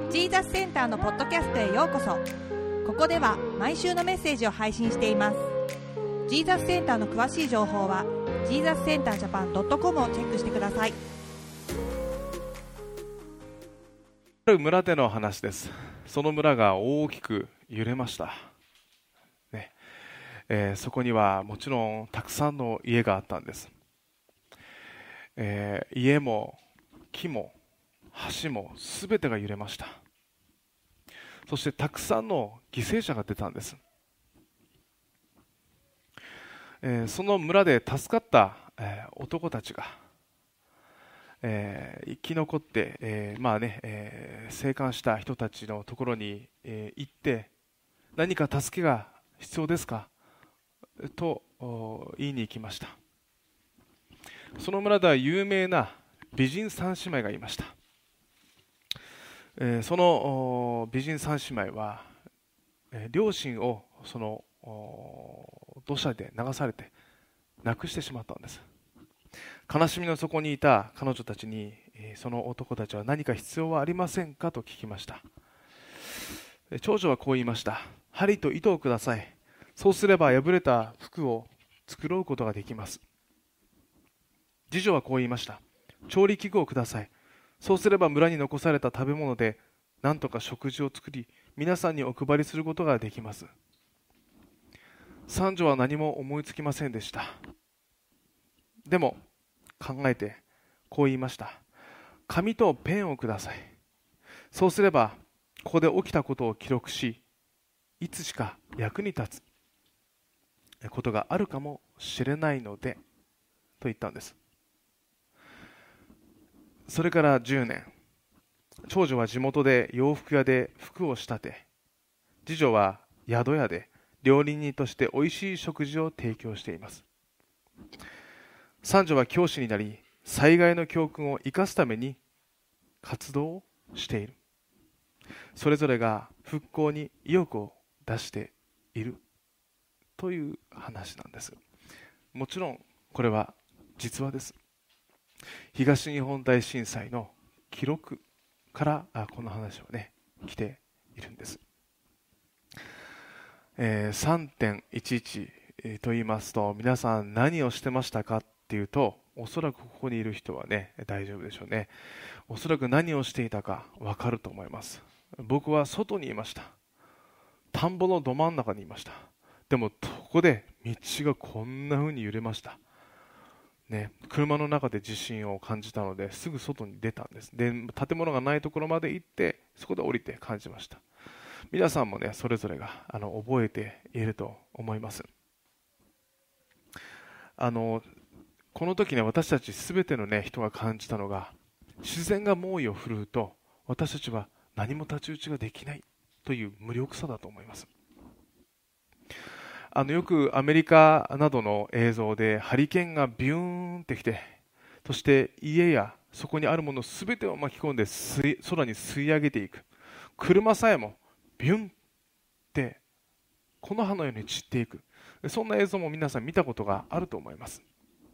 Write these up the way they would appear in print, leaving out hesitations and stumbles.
ジーザスセンターのポッドキャストへようこそ。ここでは毎週のメッセージを配信しています。ジーザスセンターの詳しい情報はジーザスセンタージャパン .com をチェックしてください。 ある村での話です。その村が大きく揺れました、ねそこにはもちろんたくさんの家があったんです。家も木も橋もすべてが揺れました。そしてたくさんの犠牲者が出たんです。その村で助かった、男たちが、生き残って、生還した人たちのところに、行って何か助けが必要ですかと言いに行きました。その村では有名な美人三姉妹がいました。その美人三姉妹は、両親をその土砂で流されて亡くしてしまったんです。悲しみの底にいた彼女たちに、その男たちは何か必要はありませんかと聞きました。長女はこう言いました。針と糸をください。そうすれば破れた服を繕うことができます。次女はこう言いました。調理器具をください。そうすれば村に残された食べ物で何とか食事を作り、皆さんにお配りすることができます。三女は何も思いつきませんでした。でも考えてこう言いました。紙とペンをください。そうすればここで起きたことを記録し、いつしか役に立つことがあるかもしれないのでと言ったんです。それから10年、長女は地元で洋服屋で服を仕立て、次女は宿屋で料理人としておいしい食事を提供しています。三女は教師になり、災害の教訓を生かすために活動をしている。それぞれが復興に意欲を出しているという話なんです。もちろんこれは実話です。東日本大震災の記録からこの話はね来ているんです。3.11 と言いますと、皆さん何をしてましたかっていうと、おそらくここにいる人はね大丈夫でしょうね。おそらく何をしていたか分かると思います。僕は外にいました。田んぼのど真ん中にいました。でもここで道がこんな風に揺れましたね。車の中で地震を感じたのですぐ外に出たんです。で、建物がないところまで行ってそこで降りて感じました。皆さんもねそれぞれが覚えていると思います。この時ね、私たち全てのね人が感じたのが、自然が猛威を振るうと私たちは何も太刀打ちができないという無力さだと思います。よくアメリカなどの映像でハリケーンがビューンってきて、そして家やそこにあるもの全てを巻き込んで空に吸い上げていく。車さえもビュンって木の葉のように散っていく。そんな映像も皆さん見たことがあると思います。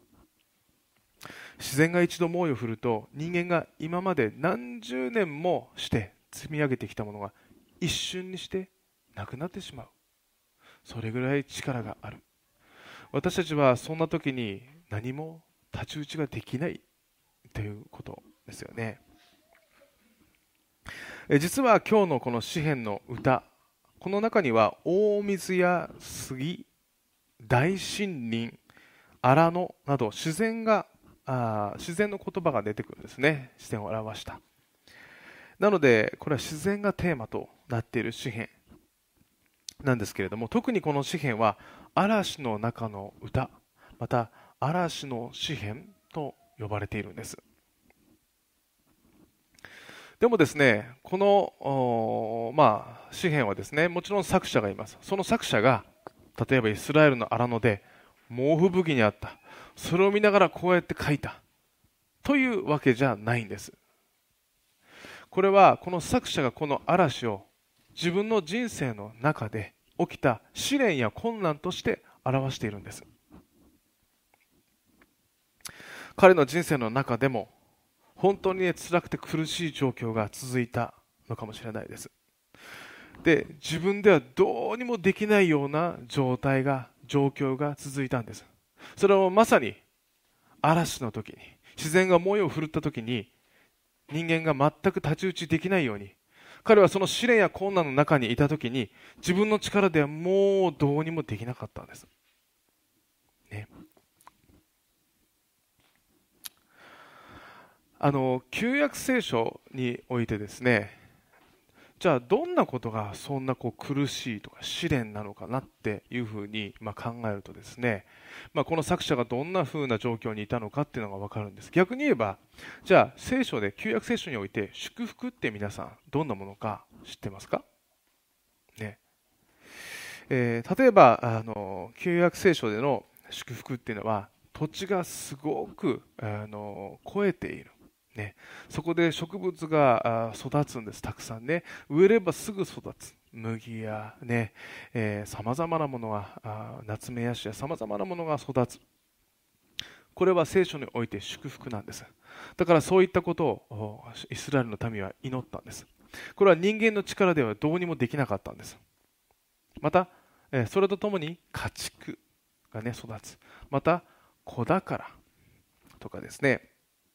自然が一度猛威を振ると、人間が今まで何十年もして積み上げてきたものが一瞬にしてなくなってしまう。それぐらい力がある。私たちはそんな時に何も太刀打ちができないということですよね。実は今日のこの詩篇の歌、この中には大水や杉、大森林、荒野など自然の言葉が出てくるんですね。自然を表した。なのでこれは自然がテーマとなっている詩篇なんですけれども、特にこの詩篇は嵐の中の歌、また嵐の詩篇と呼ばれているんです。でもですね、この詩篇はですね、もちろん作者がいます。その作者が例えばイスラエルの荒野で猛吹雪にあった、それを見ながらこうやって書いたというわけじゃないんです。これはこの作者がこの嵐を自分の人生の中で起きた試練や困難として表しているんです。彼の人生の中でも本当に辛くて苦しい状況が続いたのかもしれないです。で、自分ではどうにもできないような状況が続いたんです。それはまさに嵐の時に、自然が猛威を振るった時に、人間が全く太刀打ちできないように、彼はその試練や困難の中にいた時に、自分の力ではもうどうにもできなかったんです、ね。旧約聖書においてですね、じゃあどんなことがそんな苦しいとか試練なのかなっていうふうに考えるとですね、この作者がどんなふうな状況にいたのかっていうのが分かるんです。逆に言えば、じゃあ旧約聖書において祝福って皆さんどんなものか知ってますかね。例えば旧約聖書での祝福っていうのは、土地がすごく肥えている、ね、そこで植物が育つんです。たくさんね、植えればすぐ育つ麦やね、さまざまなものが、ナツメヤシやさまざまなものが育つ。これは聖書において祝福なんです。だからそういったことをイスラエルの民は祈ったんです。これは人間の力ではどうにもできなかったんです。またそれとともに家畜がね育つ。また子宝とかですね。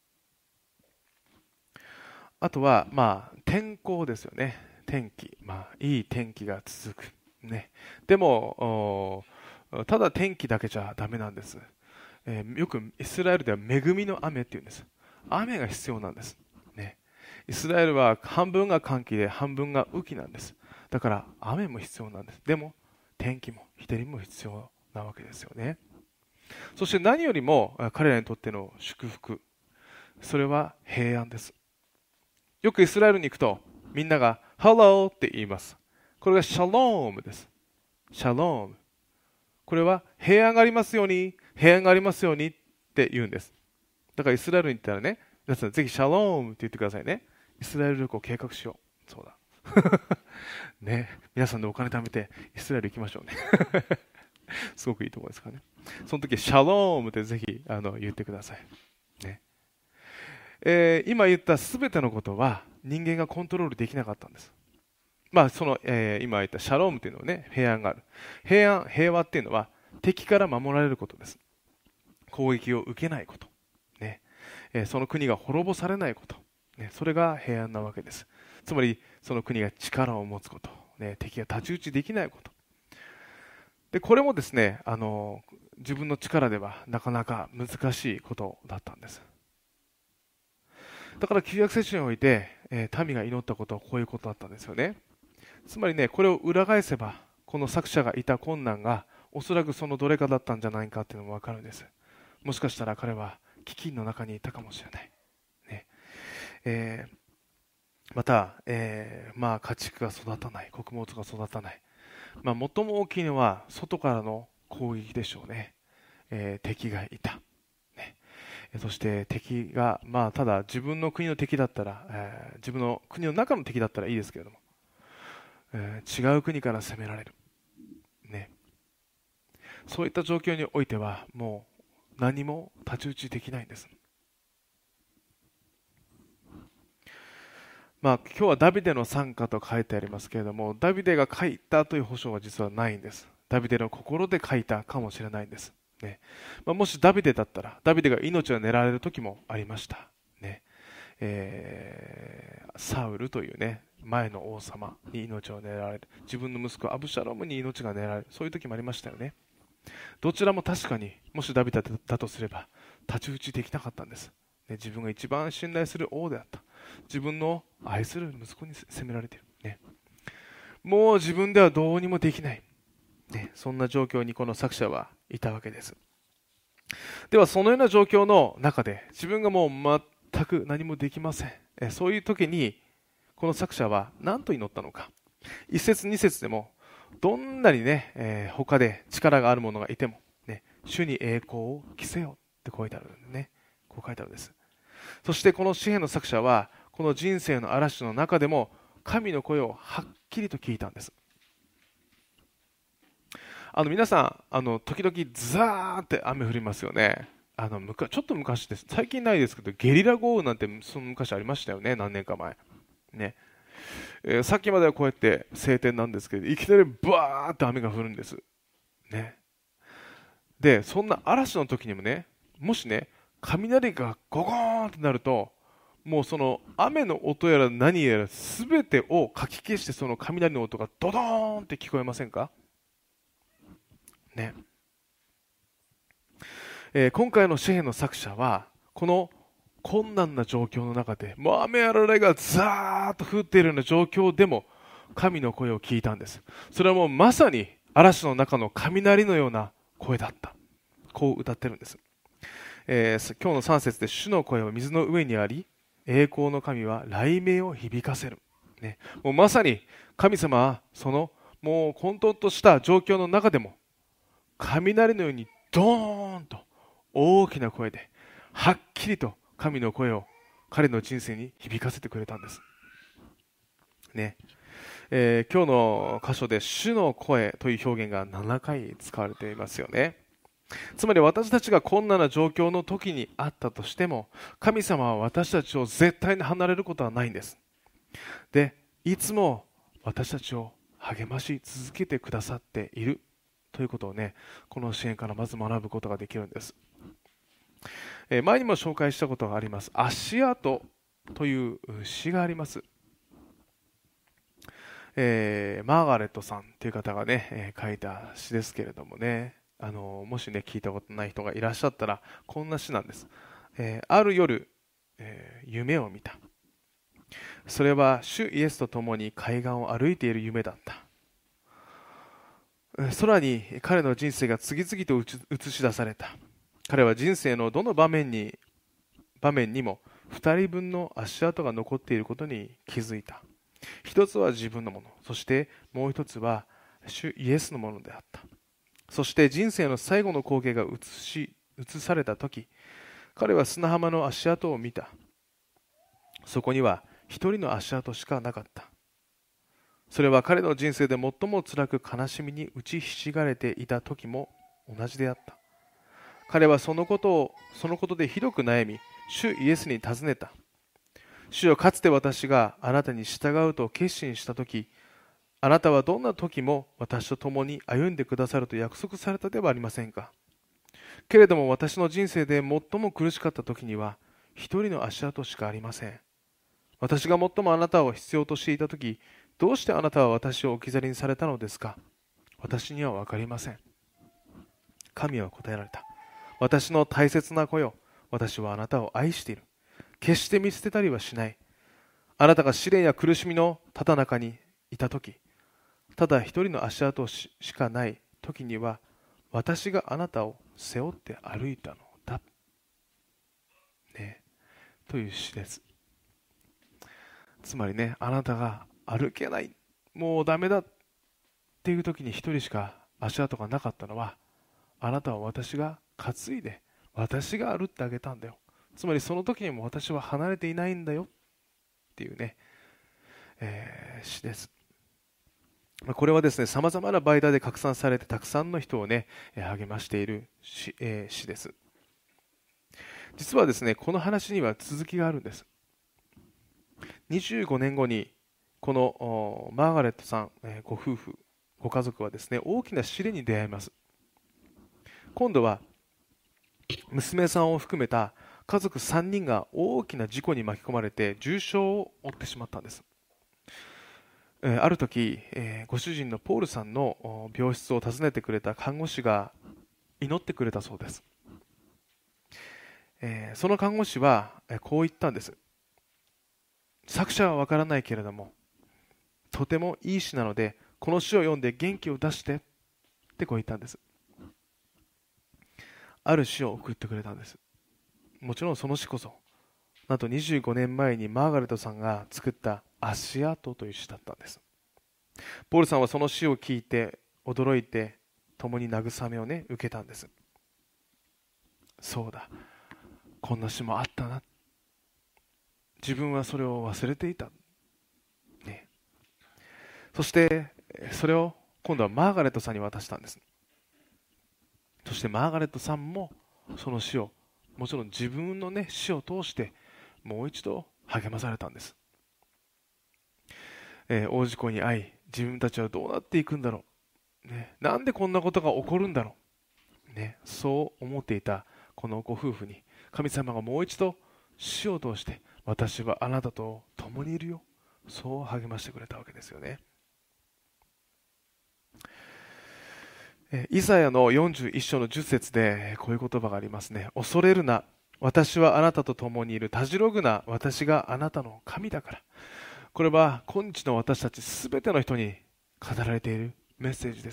あとは天候ですよね。天気、いい天気が続く、ね。でもただ天気だけじゃダメなんです。よくイスラエルでは恵みの雨っていうんです。雨が必要なんです、ね。イスラエルは半分が乾季で半分が雨季なんです。だから雨も必要なんです。でも天気も日照りも必要なわけですよね。そして何よりも彼らにとっての祝福、それは平安です。よくイスラエルに行くとみんながハローって言います。これがシャロームです。シャローム。これは平安がありますように、平安がありますようにって言うんです。だからイスラエルに行ったらね、皆さんぜひシャロームって言ってくださいね。イスラエル旅行計画しよう。そうだね、皆さんでお金貯めてイスラエル行きましょうねすごくいいところですからね。その時シャロームってぜひ言ってください、ね。今言ったすべてのことは人間がコントロールできなかったんです。今言ったシャロームというのはね、平安がある。平和っていうのは敵から守られることです。攻撃を受けないこと、ね。その国が滅ぼされないこと、ね。それが平安なわけです。つまりその国が力を持つこと、ね。敵が太刀打ちできないことで、これもですね自分の力ではなかなか難しいことだったんです。だから旧約聖書において、民が祈ったことはこういうことだったんですよね。つまりね、これを裏返せばこの作者がいた困難がおそらくそのどれかだったんじゃないかっていうのも分かるんです。もしかしたら彼は飢饉の中にいたかもしれない、ね。また、家畜が育たない、穀物が育たない。最も大きいのは外からの攻撃でしょうね。敵がいた、ね。そして敵が、ただ自分の国の敵だったら、自分の国の中の敵だったらいいですけれども、違う国から攻められる、ね。そういった状況においてはもう何も太刀打ちできないんです。今日はダビデの賛歌と書いてありますけれども、ダビデが書いたという保証は実はないんです。ダビデの心で書いたかもしれないんです、ね。もしダビデだったら、ダビデが命を狙われる時もありました、ね。サウルというね、前の王様に命を狙われる。自分の息子アブシャロムに命が狙われる。そういう時もありましたよね。どちらも確かに、もしダビデだとすれば太刀打ちできなかったんです、ね。自分が一番信頼する王であった、自分の愛する息子に責められている、ね。もう自分ではどうにもできない、ね。そんな状況にこの作者はいたわけです。ではそのような状況の中で自分がもう全く何もできません。そういう時にこの作者は何と祈ったのか。一節二節でもどんなにね、他で力がある者がいても、ね、主に栄光を着せよって書いてあるんでね。こう書いてあるんです。そしてこの詩篇の作者はこの人生の嵐の中でも神の声をはっきりと聞いたんです。皆さん時々ザーって雨降りますよね。ちょっと昔です、最近ないですけどゲリラ豪雨なんてその昔ありましたよね、何年か前ね。 さっきまではこうやって晴天なんですけど、いきなりバーッと雨が降るんですね。でそんな嵐の時にもね、もしね雷がゴゴーンとなると、もうその雨の音やら何やら全てをかき消して、その雷の音がドドーンって聞こえませんかね。今回の詩篇の作者はこの困難な状況の中で、もう雨あられがザーッと降っているような状況でも神の声を聞いたんです。それはもうまさに嵐の中の雷のような声だった。こう歌ってるんです。今日の3節で、主の声は水の上にあり、栄光の神は雷鳴を響かせる、ね、もうまさに神様はそのもう混沌とした状況の中でも雷のようにドーンと大きな声ではっきりと神の声を彼の人生に響かせてくれたんです、ね。今日の箇所で主の声という表現が7回使われていますよね。つまり私たちが困難な状況の時にあったとしても、神様は私たちを絶対に離れることはないんです。で、いつも私たちを励まし続けてくださっているということをね、この支援からまず学ぶことができるんです。前にも紹介したことがあります足跡という詩があります。マーガレットさんという方がね、書いた詩ですけれどもね、もしね聞いたことない人がいらっしゃったら、こんな詩なんです。ある夜、夢を見た。それは主イエスと共に海岸を歩いている夢だった。空に彼の人生が次々と映し出された。彼は人生のどの場面にも2人分の足跡が残っていることに気づいた。一つは自分のもの、そしてもう一つは主イエスのものであった。そして人生の最後の光景が映されたとき、彼は砂浜の足跡を見た。そこには一人の足跡しかなかった。それは彼の人生で最も辛く悲しみに打ちひしがれていた時も同じであった。彼はそのことでひどく悩み、主イエスに尋ねた。主よ、かつて私があなたに従うと決心したとき、あなたはどんな時も私と共に歩んでくださると約束されたではありませんか。けれども私の人生で最も苦しかった時には一人の足跡しかありません。私が最もあなたを必要としていた時、どうしてあなたは私を置き去りにされたのですか。私には分かりません。神は答えられた。私の大切な子よ、私はあなたを愛している。決して見捨てたりはしない。あなたが試練や苦しみのただ中にいた時、ただ一人の足跡しかない時には、私があなたを背負って歩いたのだ、ね、という詩です。つまりね、あなたが歩けない、もうダメだっていう時に一人しか足跡がなかったのは、あなたは私が担いで、私が歩ってあげたんだよ。つまりその時にも私は離れていないんだよっていうね、詩です。これはですね、さまざまな媒体で拡散されて、たくさんの人をね、励ましている詩です。実はですね、この話には続きがあるんです。25年後にこのマーガレットさん、ご夫婦、ご家族はですね、大きな試練に出会います。今度は娘さんを含めた家族3人が大きな事故に巻き込まれて重傷を負ってしまったんです。ある時、ご主人のポールさんの病室を訪ねてくれた看護師が祈ってくれたそうです。その看護師はこう言ったんです。作者はわからないけれども、とてもいい詩なので、この詩を読んで元気を出してってこう言ったんです。ある詩を送ってくれたんです。もちろんその詩こそ、なんと25年前にマーガレットさんが作った足跡という詩だったんです。ポールさんはその詩を聞いて驚いて、共に慰めをね、受けたんです。そうだ、こんな詩もあったな、自分はそれを忘れていた、ね、そしてそれを今度はマーガレットさんに渡したんです。そしてマーガレットさんもその詩を、もちろん自分のね、詩を通してもう一度励まされたんです。 大事故に遭い、自分たちはどうなっていくんだろう、なんでこんなことが起こるんだろう、そう思っていたこのご夫婦に神様がもう一度死を通して、私はあなたと共にいるよ、そう励ましてくれたわけですよね。イザヤの41章の10節でこういう言葉がありますね。恐れるな、私はあなたと共にいる。たじろぐな、私があなたの神だから。これは今日の私たちすべての人に語られているメッセージです、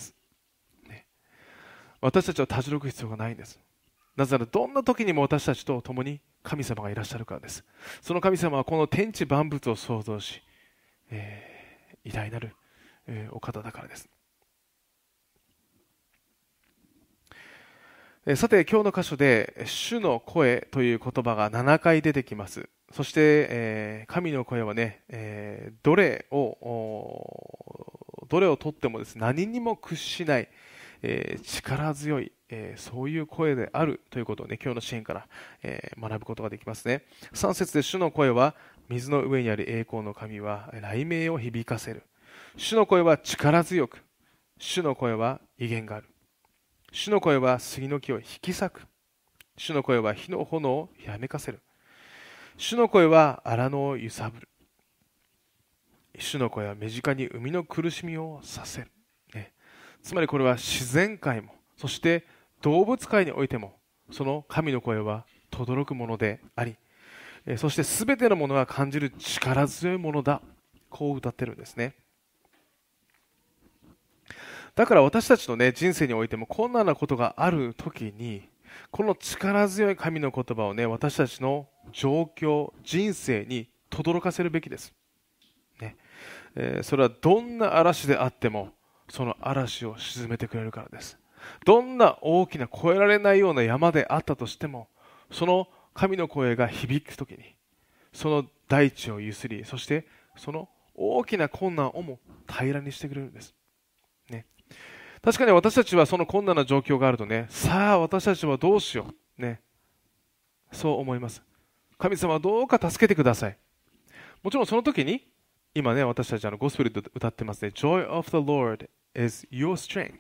私たちはたじろぐ必要がないんです。なぜならどんな時にも私たちと共に神様がいらっしゃるからです。その神様はこの天地万物を創造し、偉大なる、お方だからです。さて今日の箇所で主の声という言葉が7回出てきます。そして、神の声はね、どれをとってもです、何にも屈しない、力強い、そういう声であるということをね、今日のシーンから、学ぶことができますね。3節で主の声は水の上にある栄光の神は雷鳴を響かせる。主の声は力強く、主の声は威厳がある。主の声は杉の木を引き裂く。主の声は火の炎をひらめかせる。主の声は荒野を揺さぶる。主の声は目近に海の苦しみをさせる、つまりこれは自然界も、そして動物界においても、その神の声は轟くものであり、そして全てのものが感じる力強いものだ、こう歌ってるんですね。だから私たちの、人生においても困難なことがあるときに、この力強い神の言葉を私たちの状況、人生に轟かせるべきです、それはどんな嵐であってもその嵐を沈めてくれるからです。どんな大きな越えられないような山であったとしても、その神の声が響くときにその大地をゆすり、そしてその大きな困難をも平らにしてくれるんです、確かに私たちはその困難な状況があるとさあ私たちはどうしよう、そう思います。神様どうか助けてください。もちろんその時に今私たちゴスペルで歌ってますね。Joy of the Lord is your strength、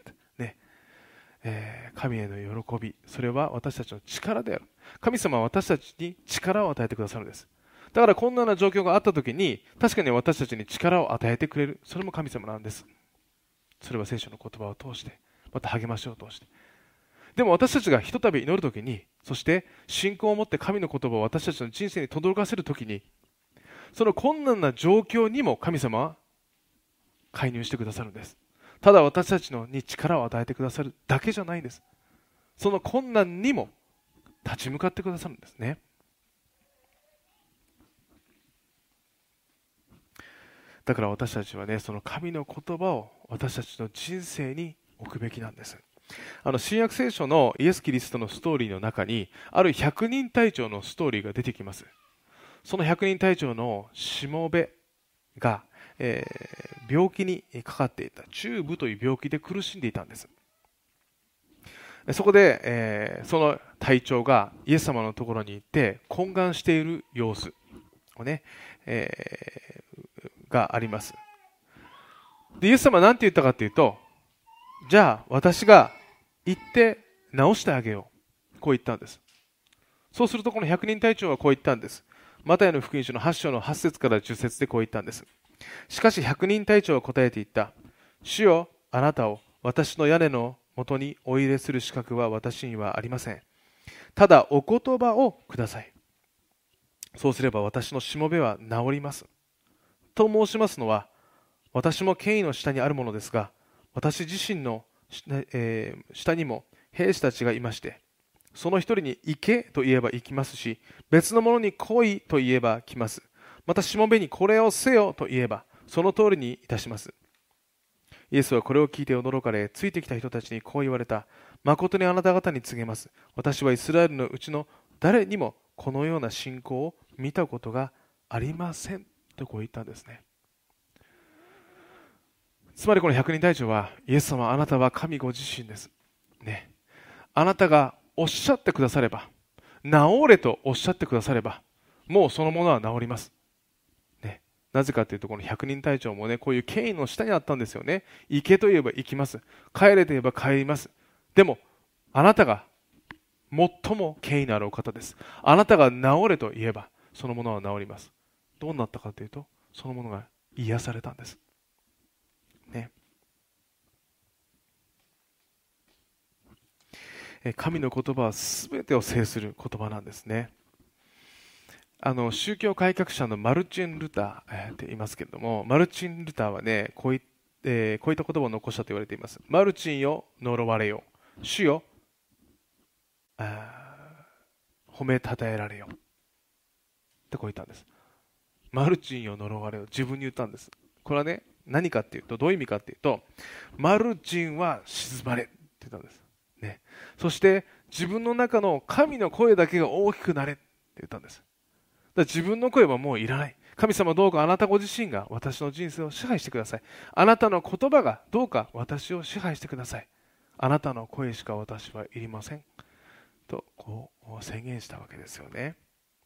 神への喜び、それは私たちの力である。神様は私たちに力を与えてくださるんです。だから困難な状況があった時に確かに私たちに力を与えてくれる、それも神様なんです。それは聖書の言葉を通して、また励ましを通して。でも私たちがひとたび祈るときに、そして信仰を持って神の言葉を私たちの人生に轟かせるときに、その困難な状況にも神様は介入してくださるんです。ただ私たちに力を与えてくださるだけじゃないんです。その困難にも立ち向かってくださるんですね。だから私たちはその神の言葉を私たちの人生に置くべきなんです。新約聖書のイエス・キリストのストーリーの中にある100人隊長のストーリーが出てきます。その100人隊長のしもべが、病気にかかっていた、中風という病気で苦しんでいたんです。そこで、その隊長がイエス様のところに行って懇願している様子をがあります。でイエス様は何て言ったかというと、じゃあ私が行って治してあげよう、こう言ったんです。そうするとこの100人隊長はこう言ったんです。マタイの福音書の8章の8節から10節でこう言ったんです。しかし100人隊長は答えて言った。主よ、あなたを私の屋根の元にお入れする資格は私にはありません。ただお言葉をください。そうすれば私のしもべは治ります。と申しますのは、私も権威の下にあるものですが、私自身の下にも兵士たちがいまして、その一人に行けと言えば行きますし、別の者に来いと言えば来ます。またしもべにこれをせよと言えばその通りにいたします。イエスはこれを聞いて驚かれ、ついてきた人たちにこう言われた。誠にあなた方に告げます。私はイスラエルのうちの誰にもこのような信仰を見たことがありませんとこう言ったんですね。つまりこの100人隊長は、イエス様あなたは神ご自身です、あなたがおっしゃってくだされば、治れとおっしゃってくだされば、もうそのものは治ります、 なぜかというと、この百人隊長もね、こういう権威の下にあったんですよね。行けと言えば行きます。帰れと言えば帰ります。でも、あなたが最も権威のあるお方です。あなたが治れと言えば、そのものは治ります。どうなったかというと、そのものが癒されたんです。ね。神の言葉は全てを制する言葉なんですね。宗教改革者のマルチン・ルターって言いますけれども、マルチン・ルターはね、こういった言葉を残したと言われています。マルチンよ、呪われよ。主よ、褒めたたえられよ。ってこう言ったんです。マルチンよ、呪われよ。自分に言ったんです。これはね、何かっていうと、どういう意味かっていうと、マルチンは静まれって言ったんです。ね。そして、自分の中の神の声だけが大きくなれって言ったんです。自分の声はもういらない。神様どうかあなたご自身が私の人生を支配してください。あなたの言葉がどうか私を支配してください。あなたの声しか私はいりません。とこう宣言したわけですよね。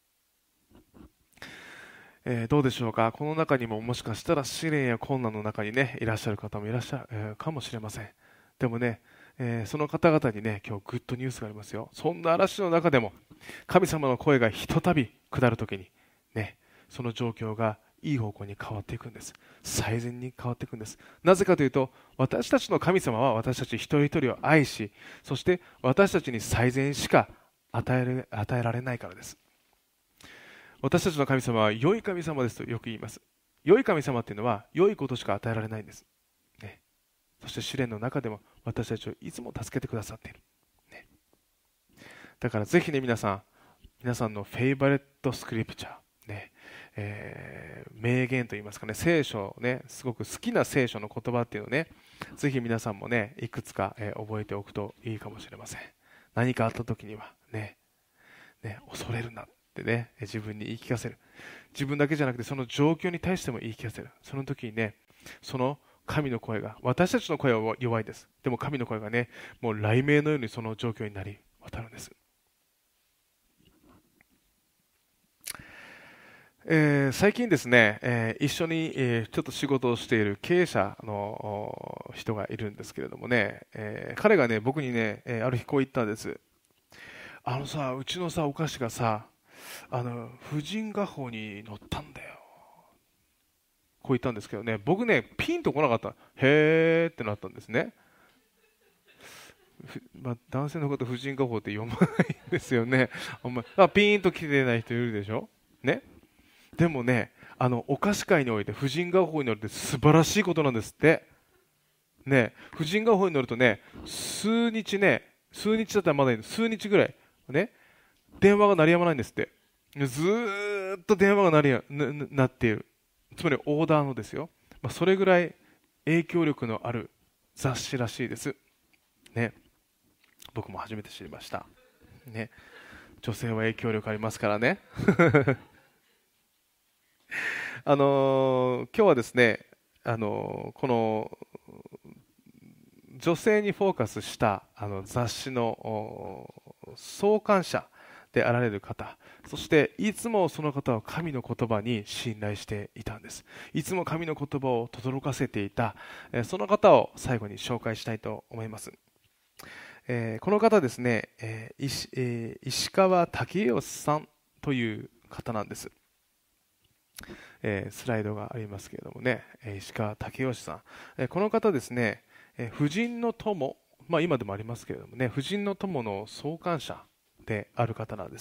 どうでしょうか。この中にももしかしたら試練や困難の中にねいらっしゃる方もいらっしゃる、かもしれません。でもね、その方々にね今日グッドニュースがありますよ。そんな嵐の中でも神様の声がひとたび下るときにね、その状況がいい方向に変わっていくんです。最善に変わっていくんです。なぜかというと、私たちの神様は私たち一人一人を愛し、そして私たちに最善しか与えられないからです。私たちの神様は良い神様ですとよく言います。良い神様っていうのは良いことしか与えられないんです、ね、そして試練の中でも私たちをいつも助けてくださっている、ね、だからぜひね皆さんのフェイバレットスクリプチャー、ね名言といいますかね、聖書ね、すごく好きな聖書の言葉っていうのをね、ぜひ皆さんもねいくつか、覚えておくといいかもしれません。何かあった時にはね恐れるなってね、自分に言い聞かせる。自分だけじゃなくてその状況に対しても言い聞かせる。その時にね、その神の声が、私たちの声は弱いです。でも神の声がね、もう雷鳴のようにその状況になり渡るんです。最近ですね、一緒に、ちょっと仕事をしている経営者の人がいるんですけれどもね、彼がね僕にね、ある日こう言ったんです。うちのさお菓子がさ婦人画報に載ったんだよ。こう言ったんですけどね、僕ねピンとこなかった。へーってなったんですね。男性の方婦人画報って読まないんですよね。ピーンと来てない人いるでしょね。でもねお菓子界において婦人画報に乗るって素晴らしいことなんですってね。婦人画報に乗るとね数日だったらまだいい、数日ぐらいね電話が鳴りやまないんですって。ずーっと電話が鳴っている。つまりオーダーのですよ、それぐらい影響力のある雑誌らしいですね。僕も初めて知りましたね。女性は影響力ありますからね今日はですねこの女性にフォーカスした雑誌の創刊者であられる方、そしていつもその方は神の言葉に信頼していたんです。いつも神の言葉を轟かせていた、その方を最後に紹介したいと思います。この方ですね、石川武義さんという方なんです。スライドがありますけれどもね、石川武義さん、この方ですね、婦人の友、今でもありますけれどもね、婦人の友の創刊者である方なんです。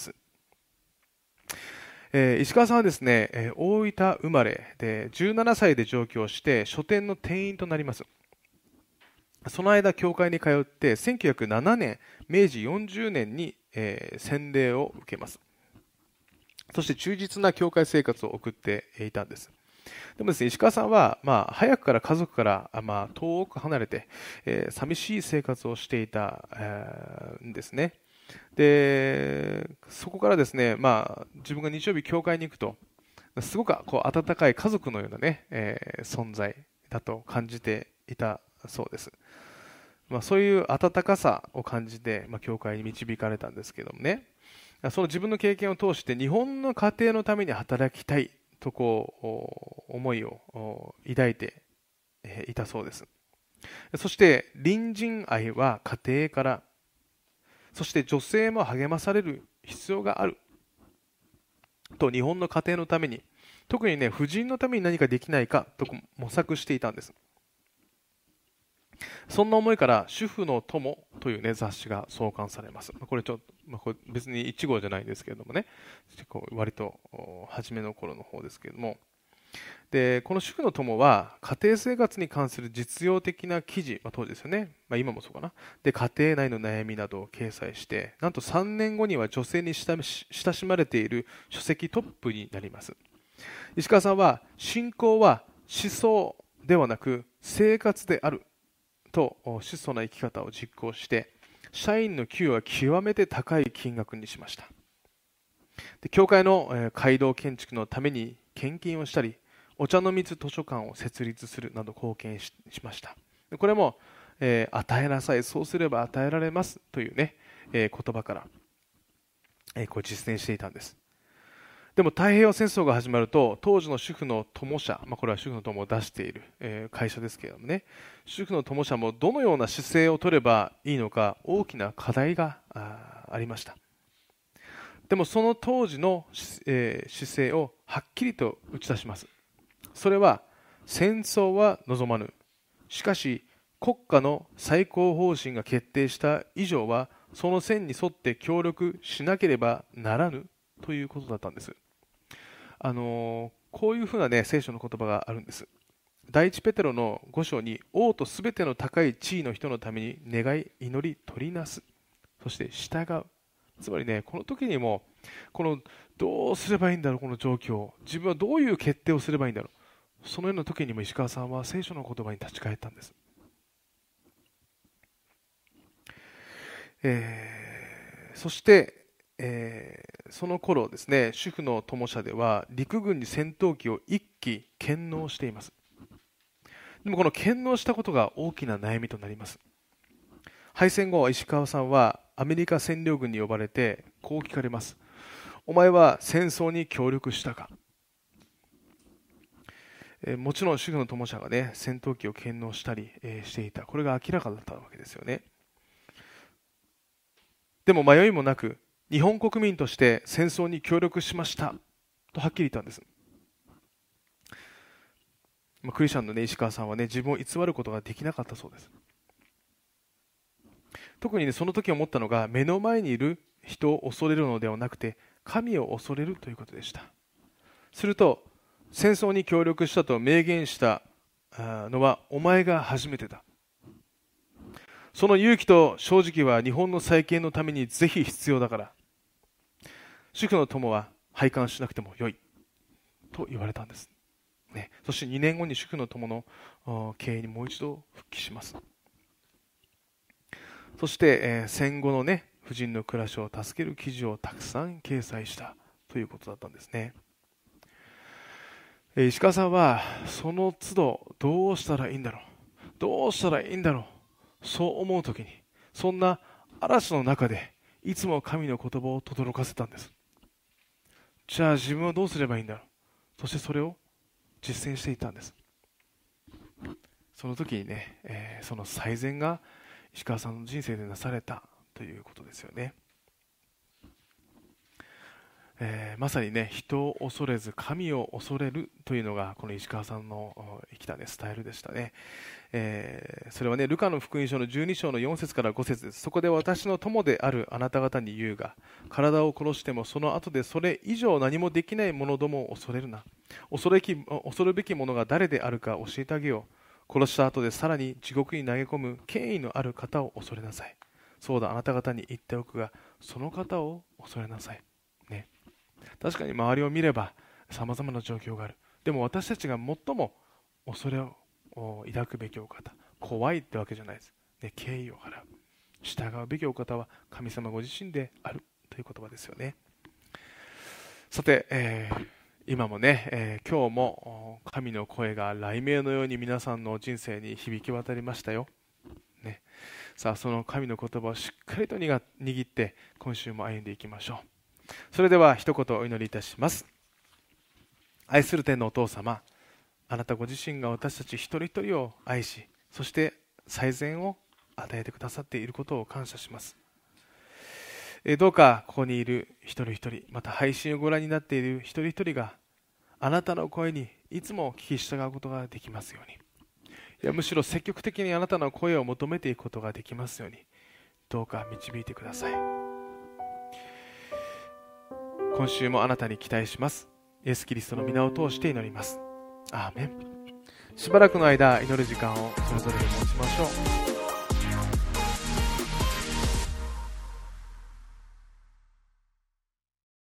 石川さんはですね、大分生まれで17歳で上京して書店の店員となります。その間教会に通って1907年明治40年に、洗礼を受けます。そして忠実な教会生活を送っていたんです。でもですね、石川さんは、早くから家族から、遠く離れて、寂しい生活をしていた、んですね。で、そこからですね、自分が日曜日教会に行くと、すごく温かい家族のようなね、存在だと感じていたそうです。そういう温かさを感じて、教会に導かれたんですけどもね、その自分の経験を通して日本の家庭のために働きたいと思いを抱いていたそうです。そして隣人愛は家庭から、そして女性も励まされる必要があると、日本の家庭のために、特にね、婦人のために何かできないかと模索していたんです。そんな思いから主婦の友という、ね、雑誌が創刊されます。これこれ別に1号じゃないんですけれどもね、割と初めの頃の方ですけれども、でこの主婦の友は家庭生活に関する実用的な記事、当時ですよね、今もそうかな、で家庭内の悩みなどを掲載して、なんと3年後には女性に親しまれている書籍トップになります。石川さんは、信仰は思想ではなく生活であると質素な生き方を実行して、社員の給与は極めて高い金額にしました。で教会の街道建築のために献金をしたり、お茶の水図書館を設立するなど貢献 しました。これも、与えなさい、そうすれば与えられますというね、言葉から、こう実践していたんです。でも太平洋戦争が始まると、当時の主婦の友社、これは主婦の友を出している、会社ですけれどもね、主婦の友社もどのような姿勢を取ればいいのか、大きな課題がありました。でもその当時の、姿勢をはっきりと打ち出します。それは、戦争は望まぬ。しかし、国家の最高方針が決定した以上は、その線に沿って協力しなければならぬということだったんです。こういうふうな、ね、聖書の言葉があるんです。第一ペテロの5章に、王とすべての高い地位の人のために願い、祈り、取りなす。そして従う。つまりね、この時にも、どうすればいいんだろう、この状況。自分はどういう決定をすればいいんだろう。そのような時にも石川さんは聖書の言葉に立ち返ったんです。そして、その頃ですね、主婦の友社では陸軍に戦闘機を1機献納しています。でもこの献納したことが大きな悩みとなります。敗戦後、石川さんはアメリカ占領軍に呼ばれてこう聞かれます。お前は戦争に協力したか。もちろん主婦の友社がね、戦闘機を献納したり、していた。これが明らかだったわけですよね。でも迷いもなく、日本国民として戦争に協力しましたとはっきり言ったんです。クリスチャンの、ね、石川さんはね、自分を偽ることができなかったそうです。特に、ね、その時思ったのが、目の前にいる人を恐れるのではなくて、神を恐れるということでした。すると、戦争に協力したと明言したのはお前が初めてだ。その勇気と正直は日本の再建のためにぜひ必要だから、主婦の友は拝観しなくてもよいと言われたんです、ね。そして2年後に主婦の友の経営にもう一度復帰します。そして、戦後の、ね、婦人の暮らしを助ける記事をたくさん掲載したということだったんですね。石川さんはその都度どうしたらいいんだろう、どうしたらいいんだろう、そう思うときに、そんな嵐の中でいつも神の言葉を轟かせたんです。じゃあ自分はどうすればいいんだろう、そしてそれを実践していたんです。その時にね、その最善が石川さんの人生でなされたということですよね。まさにね、人を恐れず神を恐れるというのがこの石川さんの生きた、ね、スタイルでしたね。それはね、ルカの福音書の12章の4節から5節です。そこで私の友であるあなた方に言うが、体を殺してもその後でそれ以上何もできない者どもを恐れるな。恐るべき者が誰であるか教えてあげよう。殺した後でさらに地獄に投げ込む権威のある方を恐れなさい。そうだ、あなた方に言っておくが、その方を恐れなさい。ね、確かに周りを見ればさまざまな状況がある。でも私たちが最も恐れを抱くべきお方、怖いってわけじゃないです、ね、敬意を払う、従うべきお方は神様ご自身であるという言葉ですよね。さて、今もね、今日も神の声が雷鳴のように皆さんの人生に響き渡りましたよ、ね、さあその神の言葉をしっかりと握って今週も歩んでいきましょう。それでは一言お祈りいたします。 愛する天のお父様、あなたご自身が私たち一人一人を愛し、そして最善を与えてくださっていることを感謝します。どうかここにいる一人一人、また配信をご覧になっている一人一人があなたの声にいつも聞き従うことができますように、いやむしろ積極的にあなたの声を求めていくことができますように、どうか導いてください。今週もあなたに期待します。イエス・キリストの皆を通して祈ります。アーメン。しばらくの間祈る時間をそれぞれに持ちましょう。